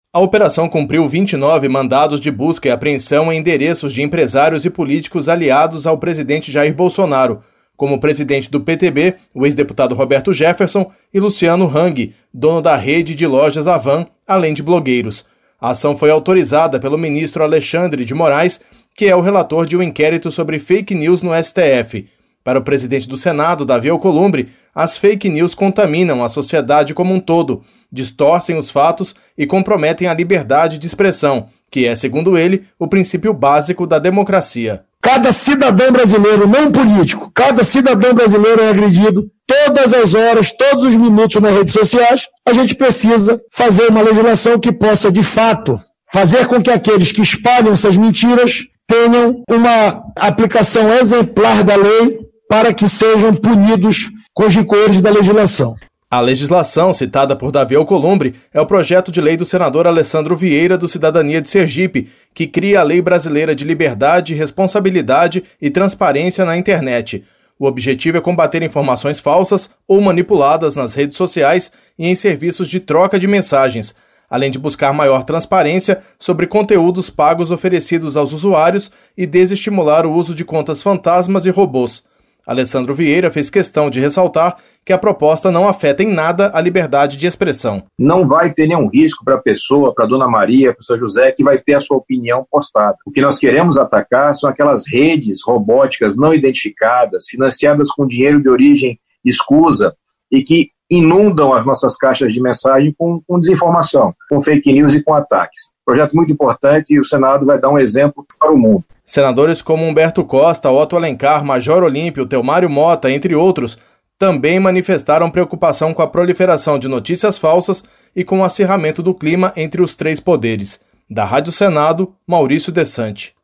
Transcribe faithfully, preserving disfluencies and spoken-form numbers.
A operação cumpriu vinte e nove mandados de busca e apreensão em endereços de empresários e políticos aliados ao presidente Jair Bolsonaro, como o presidente do P T B, o ex-deputado Roberto Jefferson, e Luciano Hang, dono da rede de lojas Havan, além de blogueiros. A ação foi autorizada pelo ministro Alexandre de Moraes, que é o relator de um inquérito sobre fake news no S T F. Para o presidente do Senado, Davi Alcolumbre, as fake news contaminam a sociedade como um todo, distorcem os fatos e comprometem a liberdade de expressão, que é, segundo ele, o princípio básico da democracia. Cada cidadão brasileiro, não político, cada cidadão brasileiro é agredido todas as horas, todos os minutos nas redes sociais. A gente precisa fazer uma legislação que possa, de fato, fazer com que aqueles que espalham essas mentiras tenham uma aplicação exemplar da lei para que sejam punidos com os rigores da legislação. A legislação citada por Davi Alcolumbre é o projeto de lei do senador Alessandro Vieira, do Cidadania de Sergipe, que cria a Lei Brasileira de Liberdade, Responsabilidade e Transparência na Internet. O objetivo é combater informações falsas ou manipuladas nas redes sociais e em serviços de troca de mensagens, além de buscar maior transparência sobre conteúdos pagos oferecidos aos usuários e desestimular o uso de contas fantasmas e robôs. Alessandro Vieira fez questão de ressaltar que a proposta não afeta em nada a liberdade de expressão. Não vai ter nenhum risco para a pessoa, para a dona Maria, para o seu José, que vai ter a sua opinião postada. O que nós queremos atacar são aquelas redes robóticas não identificadas, financiadas com dinheiro de origem escusa e que inundam as nossas caixas de mensagem com, com desinformação, com fake news e com ataques. Projeto muito importante e o Senado vai dar um exemplo para o mundo. Senadores como Humberto Costa, Otto Alencar, Major Olímpio, Telmário Mota, entre outros, também manifestaram preocupação com a proliferação de notícias falsas e com o acirramento do clima entre os três poderes. Da Rádio Senado, Maurício Desante.